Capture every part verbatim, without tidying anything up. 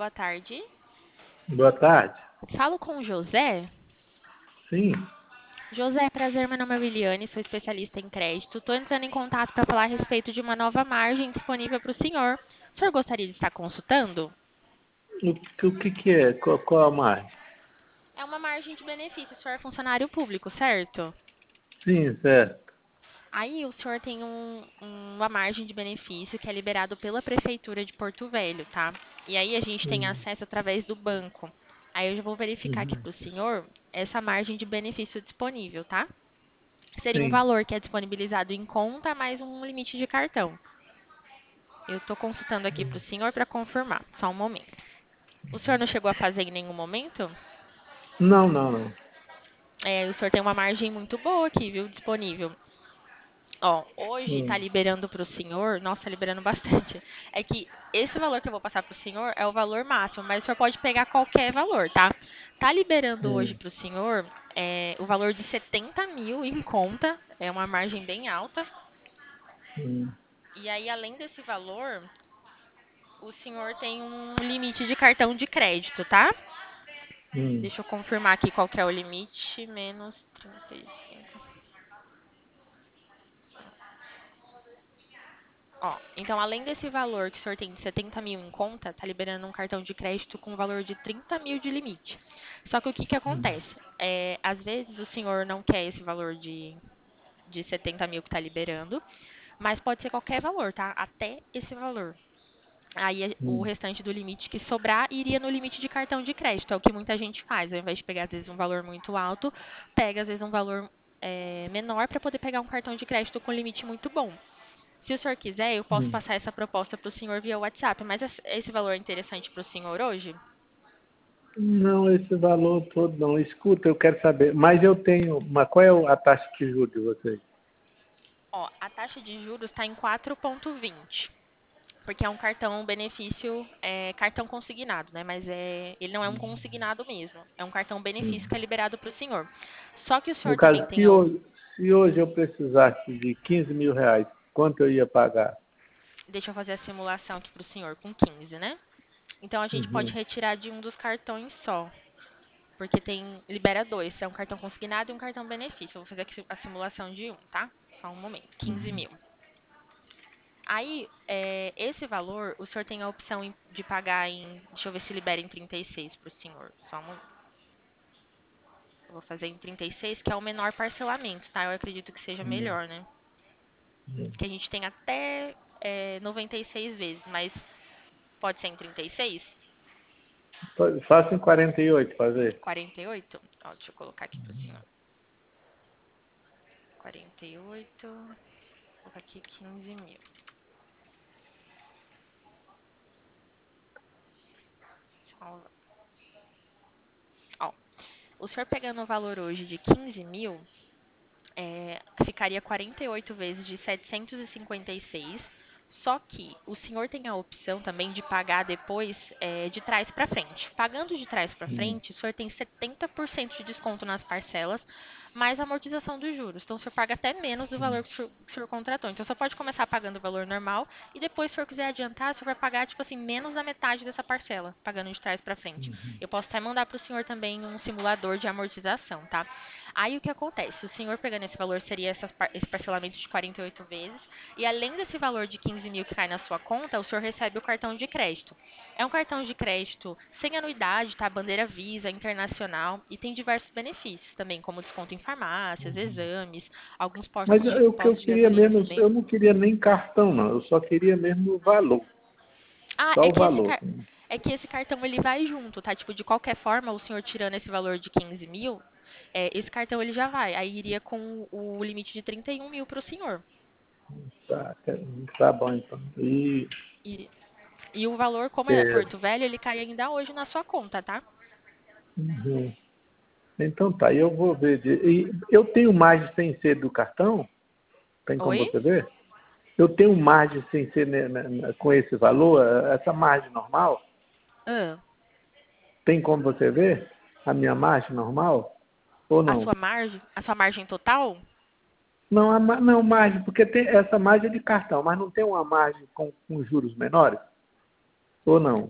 boa tarde. Boa tarde. Falo com o José. Sim. José, prazer, meu nome é Williane, sou especialista em crédito. Estou entrando em contato para falar a respeito de uma nova margem disponível para o senhor. O senhor gostaria de estar consultando? O, que- o que, que é? Qual, qual a margem? É uma margem de benefício, o senhor é funcionário público, certo? Sim, certo. Aí o senhor tem um- uma margem de benefício que é liberado pela Prefeitura de Porto Velho, tá? E aí a gente tem Hum, acesso através do banco. Aí eu já vou verificar aqui uhum, para o senhor essa margem de benefício disponível, tá? Seria um sim. valor que é disponibilizado em conta mais um limite de cartão. Eu estou consultando aqui para o senhor para confirmar. Só um momento. O senhor não chegou a fazer em nenhum momento? Não, não, não. É, o senhor tem uma margem muito boa aqui, viu? Disponível. Ó, hoje está Hum, liberando para o senhor, nossa, tá liberando bastante. É que esse valor que eu vou passar para o senhor é o valor máximo, mas o senhor pode pegar qualquer valor, tá? Tá liberando hoje hum, para o senhor é, o valor de setenta mil em conta, é uma margem bem alta. hum, E aí, além desse valor, o senhor tem um limite de cartão de crédito, tá? hum, Deixa eu confirmar aqui qual que é o limite, menos trinta e cinco. Ó, então, além desse valor que o senhor tem de setenta mil em conta, tá liberando um cartão de crédito com valor de trinta mil de limite. Só que o que que hum, acontece? É, às vezes o senhor não quer esse valor de, de setenta mil que tá liberando, mas pode ser qualquer valor, tá? Até esse valor. Aí é- o hum, restante do limite que sobrar iria no limite de cartão de crédito. É o que muita gente faz. Ao invés de pegar, às vezes, um valor muito alto, pega, às vezes, um valor é, menor para poder pegar um cartão de crédito com limite muito bom. Se o senhor quiser, eu posso hum. passar essa proposta para o senhor via WhatsApp. Mas esse esse valor é interessante para o senhor hoje? Não, esse valor todo não. Escuta, eu quero saber. Mas eu tenho. Mas qual é o- a taxa de juros de vocês? Ó, a taxa de juros está em quatro vírgula vinte. Porque é um cartão benefício, é, cartão consignado, né? Mas é, ele não é um consignado mesmo. É um cartão benefício que é Hum. liberado para o senhor. Só que o No senhor também caso, tem se a. op- hoje, se hoje eu precisasse de quinze mil reais, quanto eu ia pagar? Deixa eu fazer a simulação aqui para o senhor com quinze, né? Então a gente pode Uhum, retirar de um dos cartões só. Porque tem. Libera dois. É um cartão consignado e um cartão benefício. Eu vou fazer aqui a simulação de um, tá? Só um momento. quinze uhum, mil. Aí, é, esse valor, o senhor tem a opção em- de pagar em. Deixa eu ver se libera em trinta e seis para o senhor. Só um momento. Eu vou fazer em trinta e seis, que é o menor parcelamento, tá? Eu acredito que seja uhum, melhor, né? uhum. Que a gente tem até é, noventa e seis vezes, mas pode ser em trinta e seis? Pode- Faça em quarenta e oito, fazer. quarenta e oito? Ó, deixa eu colocar aqui pro senhor. quarenta e oito. Vou colocar aqui quinze mil. Salva. Ó, o senhor pegando o valor hoje de quinze mil, é, ficaria quarenta e oito vezes de setecentos e cinquenta e seis. Só que o senhor tem a opção também de pagar depois é, de trás para frente. Pagando de trás para Uhum, frente, o senhor tem setenta por cento de desconto nas parcelas, mais a amortização dos juros. Então, o senhor paga até menos do valor que o senhor, que o senhor contratou. Então, o senhor pode começar pagando o valor normal e depois, se o senhor quiser adiantar, o senhor vai pagar, tipo assim, menos da metade dessa parcela, pagando de trás para frente. Eu posso até mandar para o senhor também um simulador de amortização, tá? Aí o que acontece? O senhor pegando esse valor seria essas par- esse parcelamento de quarenta e oito vezes, e além desse valor de quinze mil que cai na sua conta, o senhor recebe o cartão de crédito. É um cartão de crédito sem anuidade, tá? Bandeira Visa, internacional, e tem diversos benefícios também, como desconto em farmácias, uhum. exames, alguns postos Mas de, eu- o que eu postos de queria gasolina mesmo, também. eu não queria nem cartão, não. Eu só queria mesmo o valor. Ah, Só é o que esse valor. car... é que esse cartão ele vai junto, tá? Tipo, de qualquer forma, o senhor tirando esse valor de quinze mil, é, esse cartão ele já vai. Aí iria com o limite de trinta e um mil pro senhor. Tá, tá bom, então. E, E, e o valor, como é é, Porto Velho, ele cai ainda hoje na sua conta, tá? uhum. Então tá, eu vou ver. de- E eu tenho margem sem ser do cartão? Tem como Oi? você ver? Eu tenho margem sem ser né, né, né, com esse valor, essa margem normal? Ah, Tem como você ver a minha margem normal? Ou a não? sua margem, a sua margem total? Não, a, ma- não, margem, porque tem essa margem é de cartão, mas não tem uma margem com, com juros menores? Ou não? Ah,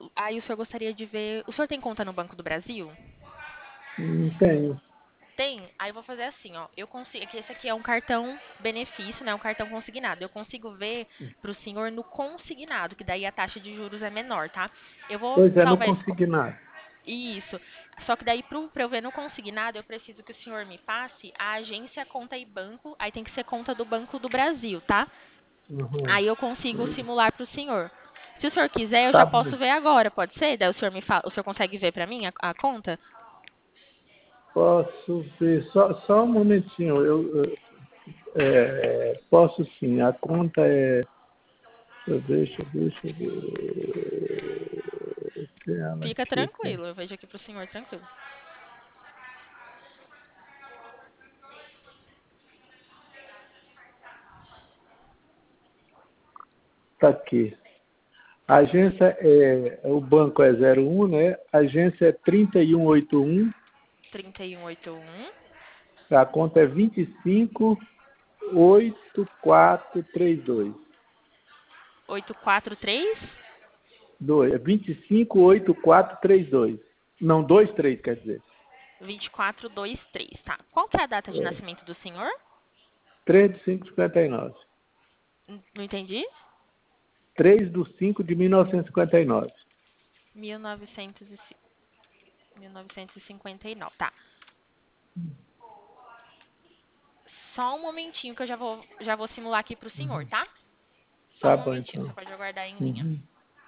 Aí o senhor gostaria de ver. O senhor tem conta no Banco do Brasil? Não tenho. Tem? Aí eu vou fazer assim, ó. Eu consigo. Que esse aqui é um cartão benefício, né? Um cartão consignado. Eu consigo ver pro senhor no consignado, que daí a taxa de juros é menor, tá? Eu vou Pois é, não salvar esse. consegui nada. Isso. Só que daí, pro, pra eu ver no consignado, eu preciso que o senhor me passe a agência, conta e banco. Aí tem que ser conta do Banco do Brasil, tá? Uhum. Aí eu consigo simular pro senhor. Se o senhor quiser, eu Tá já bom. posso ver agora, pode ser? Daí o senhor me fala, o senhor consegue ver pra mim a, a conta? Posso ver, só, só um momentinho. Eu, eu- é, posso sim, a conta é. Deixa, deixa eu ver. Tem ela Fica aqui. Tá, tranquilo, eu vejo aqui pro senhor tranquilo. tá aqui. A agência é. O banco é zero um, né? A agência é trinta e um oitenta e um. trinta e um oitenta e um, A conta é vinte e cinco oito quatro três dois. oito quatro três, Dois, é vinte e cinco oito quatro três dois. Não, dois três quer dizer. vinte e quatro vinte e três, tá? Qual que é a data de É. nascimento do senhor? três de cinco de cinquenta e nove. N- Não entendi? três de cinco de mil novecentos e cinquenta e nove. mil novecentos e cinco mil novecentos e cinquenta e nove, tá? Só um momentinho que eu já vou, já vou simular aqui pro senhor, tá? Só Tá um bom, momentinho, você então. pode aguardar em linha. Uhum.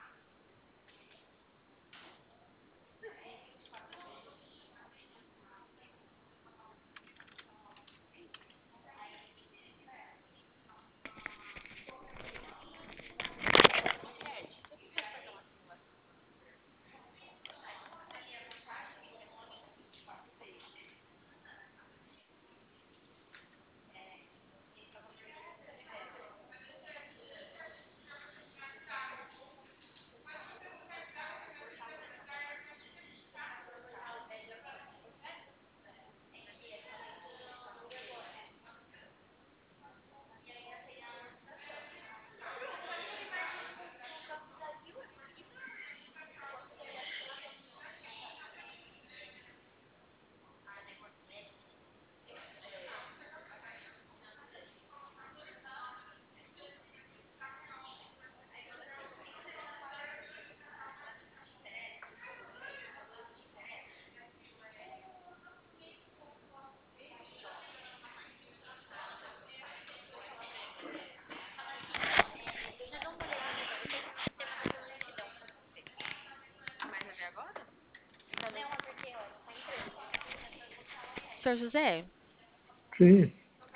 Senhor José, Sim,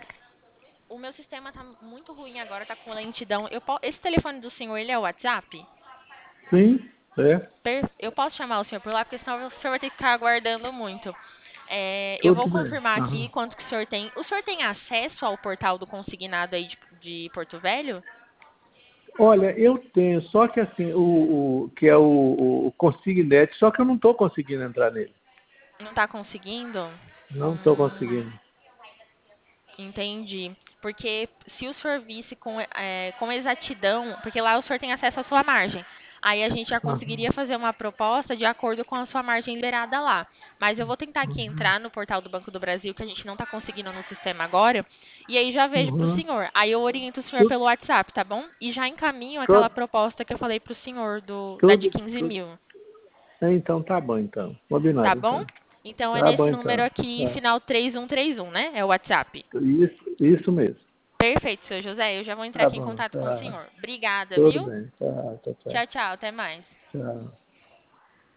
o meu sistema tá muito ruim agora, tá com lentidão. Eu po- Esse telefone do senhor, ele é o WhatsApp? sim, é. Per- Eu posso chamar o senhor por lá, porque senão o senhor vai ter que ficar aguardando muito. É, eu vou Tudo bem. confirmar aqui Aham. quanto que o senhor tem. O senhor tem acesso ao portal do consignado aí de, de Porto Velho? Olha, eu tenho, só que assim, o, o que é o, o Consignet, só que eu não estou conseguindo entrar nele. Não tá conseguindo? Não estou Hum, conseguindo. entendi. Porque se o senhor visse com, é, com exatidão, porque lá o senhor tem acesso à sua margem. Aí a gente já Aham. conseguiria fazer uma proposta de acordo com a sua margem liberada lá. Mas eu vou tentar aqui entrar no portal do Banco do Brasil, que a gente não está conseguindo no sistema agora, e aí já vejo para o Uhum. senhor. Aí eu oriento o senhor Tudo, pelo WhatsApp, tá bom? E já encaminho aquela tudo, proposta que eu falei para o senhor do, da de tudo, quinze tudo. mil. É, então tá bom, então. Tá Combinado, bom? então. Então é Tá bom, nesse número então. aqui, Tá. final três um três um, né? É o WhatsApp. Isso, isso mesmo. Perfeito, seu José. Eu já vou entrar Tá aqui em bom, contato com o tá. senhor. Obrigada, Tudo viu? bem. Tá, tá, tá. Tchau, tchau. Até mais. Tchau.